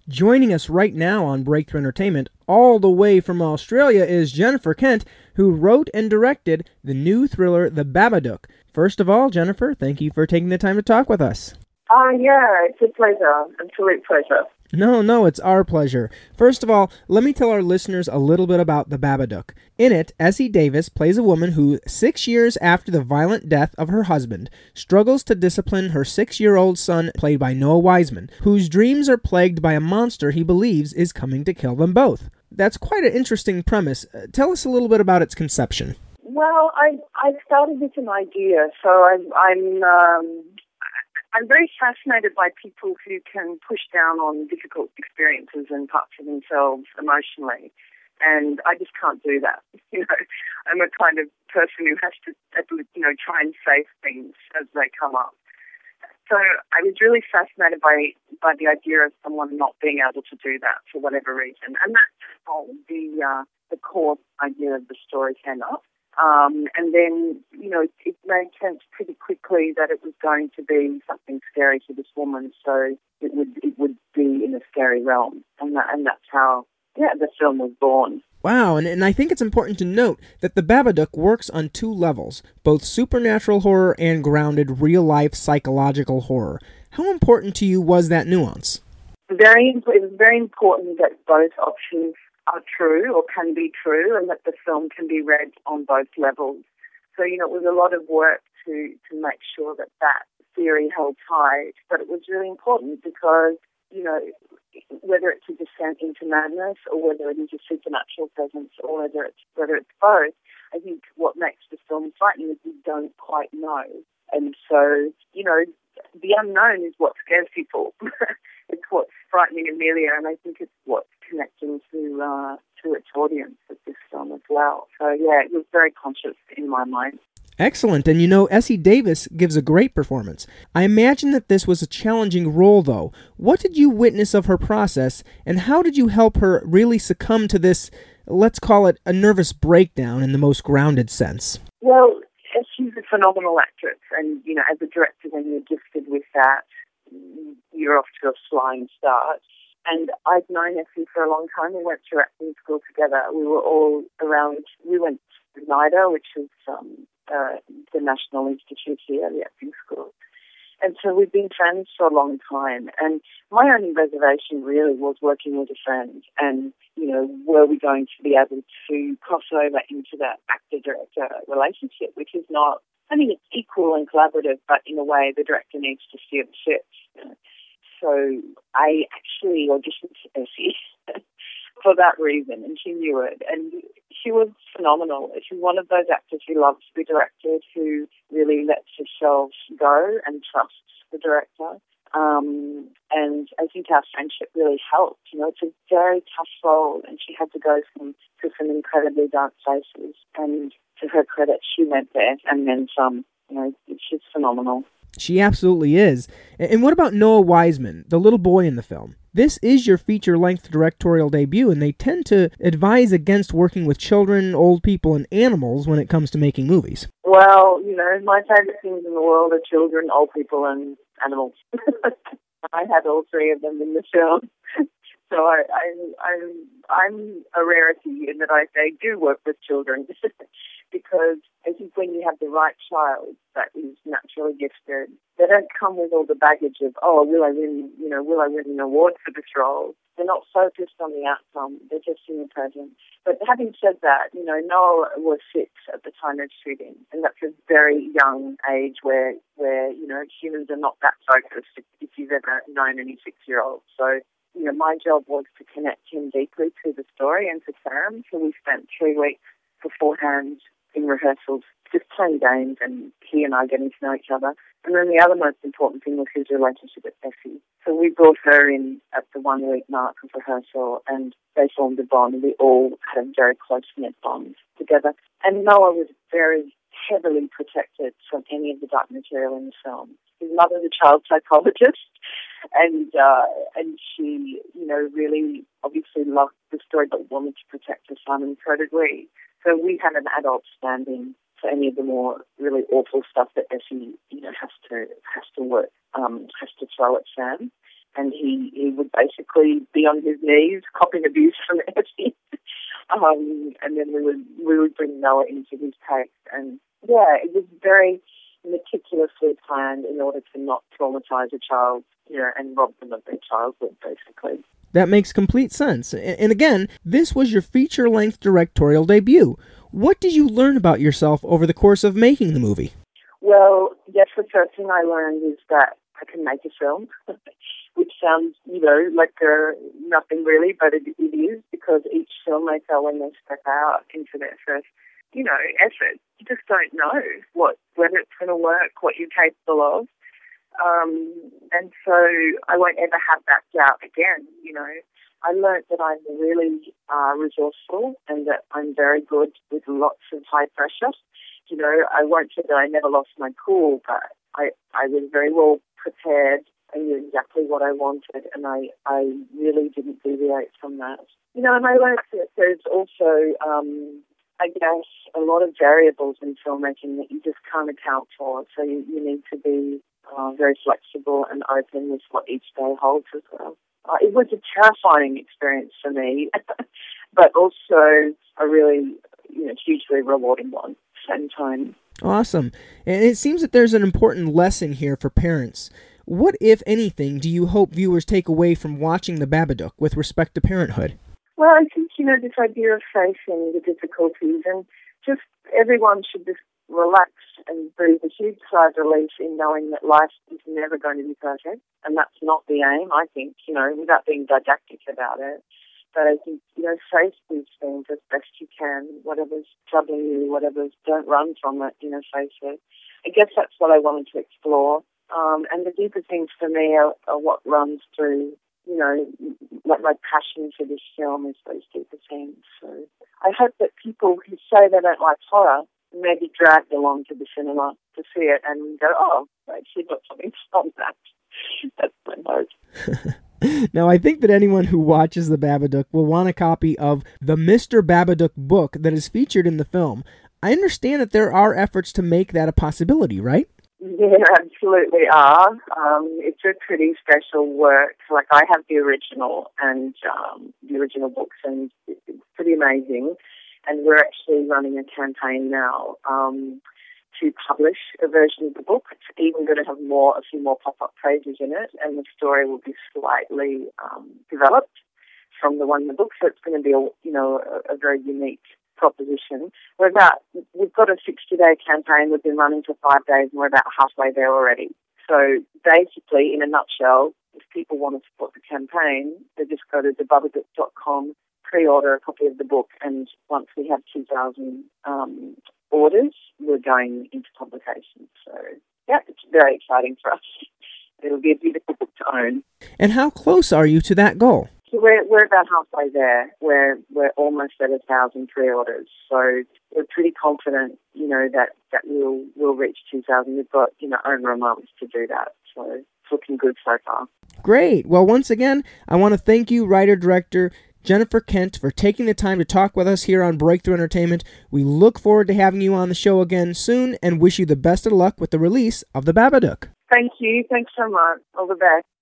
Joining us right now on Breakthrough Entertainment, all the way from Australia, is Jennifer Kent, who wrote and directed the new thriller The Babadook. First of all, Jennifer, thank you for taking the time to talk with us. Yeah, it's a pleasure, absolute pleasure. No, it's our pleasure. First of all, let me tell our listeners a little bit about The Babadook. In it, Essie Davis plays a woman who, 6 years after the violent death of her husband, struggles to discipline her 6-year-old son, played by Noah Wiseman, whose dreams are plagued by a monster he believes is coming to kill them both. That's quite an interesting premise. Tell us a little bit about its conception. Well, I started with an idea, so I'm very fascinated by people who can push down on difficult experiences and parts of themselves emotionally, and I just can't do that. I'm a kind of person who has to, try and face things as they come up. So I was really fascinated by the idea of someone not being able to do that for whatever reason, and that's how the core idea of the story came up. And then, it made sense pretty quickly that it was going to be something scary to this woman, so it would be in a scary realm, and that's how the film was born. Wow, and I think it's important to note that The Babadook works on two levels, both supernatural horror and grounded real-life psychological horror. How important to you was that nuance? It was very important that both options are true or can be true, and that the film can be read on both levels. So, it was a lot of work to make sure that theory held tight, but it was really important because, whether it's a descent into madness or whether it is a supernatural presence or whether it's both, I think what makes the film frightening is we don't quite know. And so, the unknown is what scares people. It's what's frightening Amelia, and I think it's what's connecting to its audience with this film as well. So, it was very conscious in my mind. Excellent, and Essie Davis gives a great performance. I imagine that this was a challenging role, though. What did you witness of her process, and how did you help her really succumb to this, let's call it, a nervous breakdown in the most grounded sense? Well, she's a phenomenal actress, and, as a director, when you're gifted with that, you're off to a flying start. And I'd known Essie for a long time. We went through acting school together. We were all around. We went to NIDA, which is the National Institute here, the acting school. And so we've been friends for a long time. And my only reservation really was working with a friend. And, were we going to be able to cross over into that actor-director relationship, which is not, I mean, it's equal and collaborative, but in a way the director needs to steer the ship. So I actually auditioned to Essie for that reason, and she knew it. And she was phenomenal. She's one of those actors who loves to be directed, who really lets herself go and trusts the director. And I think our friendship really helped. It's a very tough role, and she had to go to some incredibly dark places. And to her credit, she went there and then some. She's phenomenal. She absolutely is. And what about Noah Wiseman, the little boy in the film? This is your feature-length directorial debut, and they tend to advise against working with children, old people, and animals when it comes to making movies. Well, my favorite things in the world are children, old people, and animals. I had all three of them in the film. So I'm a rarity in that I do work with children because I think when you have the right child that is naturally gifted, they don't come with all the baggage of, will I win an award for this role? They're not focused on the outcome. They're just in the present. But having said that, Noah was 6 at the time of shooting, and that's a very young age where humans are not that focused if you've ever known any 6-year-olds. So, my job was to connect him deeply to the story and to Sam. So we spent 3 weeks beforehand in rehearsals just playing games and he and I getting to know each other. And then the other most important thing was his relationship with Essie. So we brought her in at the 1-week mark of rehearsal and they formed a bond. We all had a very close-knit bond together. And Noah was very heavily protected from any of the dark material in the film. His mother's a child psychologist, and she, really obviously loved the story but wanted to protect her son, and so did we. So we had an adult standing for any of the more really awful stuff that Essie, has to work, has to throw at Sam. and he would basically be on his knees, copping abuse from Effie. And then we would bring Noah into his case, and yeah, it was very meticulously planned in order to not traumatize a child, and rob them of their childhood, basically. That makes complete sense. And again, this was your feature-length directorial debut. What did you learn about yourself over the course of making the movie? Well, yes, the first thing I learned is that I can make a film, which sounds, like nothing really, but it is, because each filmmaker, when they step out into their first, effort, you just don't know whether it's going to work, what you're capable of. And so I won't ever have that doubt again, I learned that I'm really resourceful and that I'm very good with lots of high pressure. I won't say that I never lost my cool, but I was very well prepared. I knew exactly what I wanted, and I really didn't deviate from that. And I learned that there's also, I guess, a lot of variables in filmmaking that you just can't account for. So you need to be very flexible and open with what each day holds as well. It was a terrifying experience for me, but also a really, hugely rewarding one at the same time. Awesome. And it seems that there's an important lesson here for parents. What, if anything, do you hope viewers take away from watching The Babadook with respect to parenthood? Well, I think, this idea of facing the difficulties, and just everyone should just relax and breathe a huge sigh of relief in knowing that life is never going to be perfect. And that's not the aim, I think, without being didactic about it. But I think, face these things as best you can. Whatever's troubling you, don't run from it, face it. I guess that's what I wanted to explore. And the deeper things for me are what runs through, like my passion for this film is those deeper things. So I hope that people who say they don't like horror may be dragged along to the cinema to see it and go, oh, I actually got something from that. That's my hope. Now, I think that anyone who watches The Babadook will want a copy of the Mr. Babadook book that is featured in the film. I understand that there are efforts to make that a possibility, right? There absolutely are. It's a pretty special work. Like, I have the original and the original books, and it's pretty amazing. And we're actually running a campaign now to publish a version of the book. It's even going to have a few more pop-up pages in it, and the story will be slightly developed from the one in the book. So it's going to be a very unique proposition. We've got a 60-day campaign. We've been running for 5 days, and we're about halfway there already. So basically, in a nutshell, if people want to support the campaign, they just go to thebabadook.com, pre-order a copy of the book, and once we have 2,000 orders, we're going into publication. So, yeah, it's very exciting for us. It'll be a beautiful book to own. And how close are you to that goal? So we're about halfway there. We're almost at 1,000 pre-orders. So we're pretty confident, that we'll reach 2,000. We've got, over a month to do that. So it's looking good so far. Great. Well, once again, I want to thank you, writer-director Jennifer Kent, for taking the time to talk with us here on Breakthrough Entertainment. We look forward to having you on the show again soon and wish you the best of luck with the release of The Babadook. Thank you. Thanks so much. All the best.